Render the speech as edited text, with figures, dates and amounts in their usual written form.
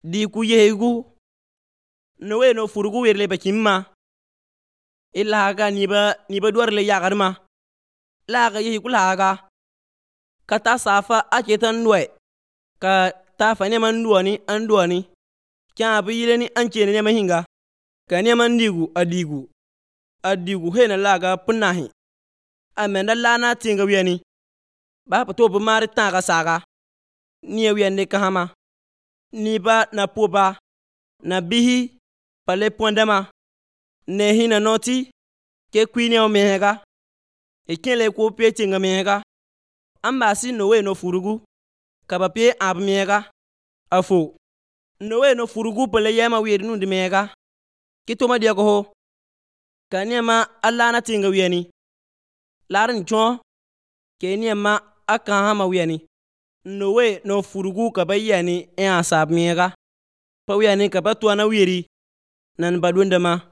di ku yehegu nowe no furugu werle bakimma ilaga niba duarle yagarma laga yehigu laga kata safa aketan nwe ka ta fane man duani kya bu yileni ancene ne mahinga ka ne man adigu hena laga punahi amenda lana tinga wiani ba pato bu mari taga saga ni wiani kahama ni ba na poba na bihi pale pondama ne hina noti ke kwini o mehega e kele ko pe tinga mehega amba si nowe no furugu kaba pe ab mehega afo nowe no furugu pale yema wiedi nundi mehega kitoma dia ko ho kanema alla na tinga wiani larin chon kenema aka hama wiani nowe no furugu kaba yani e asab mehega pa wiani kaba tuana wieri nan badundama